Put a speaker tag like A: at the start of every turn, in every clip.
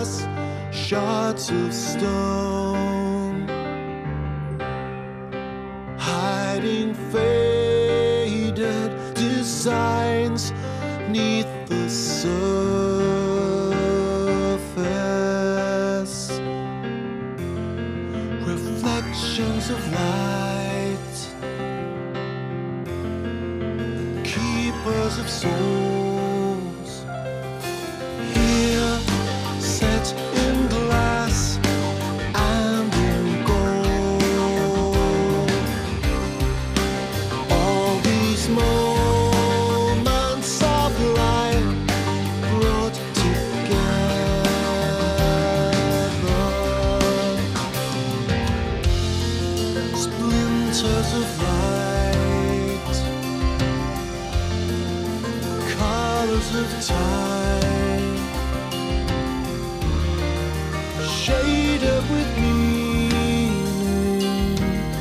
A: glass, shards of stone, hiding faded designs neath the surface, reflections of light, keepers of souls, here set in glass and in gold. All these moments of life brought together, splinters of light, colors of time, shaded with meaning.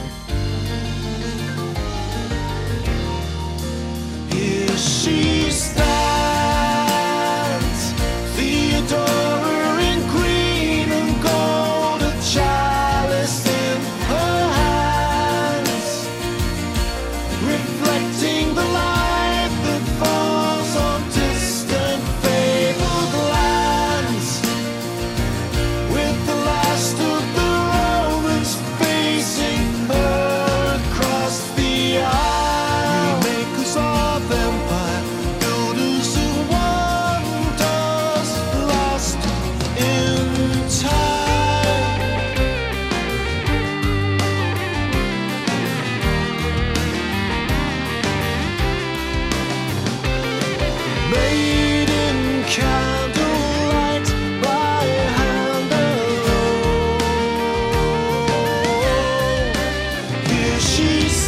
A: Here she stands, Theodora in green and gold, a chalice in her hands, reflecting the light that falls on distant fabled lands, with the last of the Romans facing her across the aisle. Remakers of empire, builders of wonders, lost in time. Made in candlelight by hand alone. Here she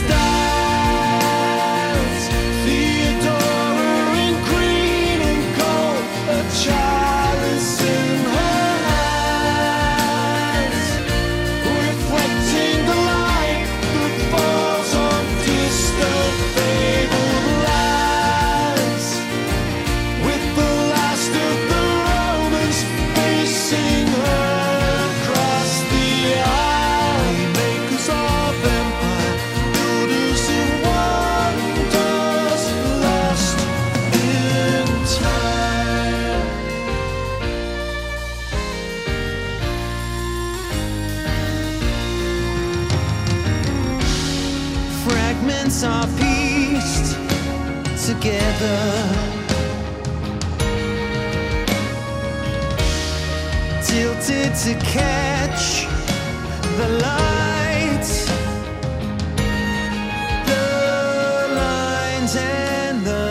A: stands, Theodora in green and gold, a chalice in her hands, reflecting the light that falls on distant fabled lands, with the last of the Romans facing her across the aisle. Makers of empire, builders of wonders, lost in time.
B: Fragments are pieced together, tilted to catch the light, the lines and the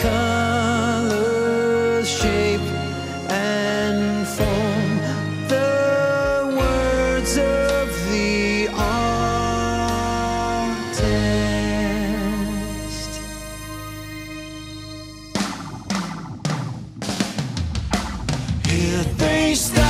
B: colors shape and form the words of the artist.
A: Here they stand.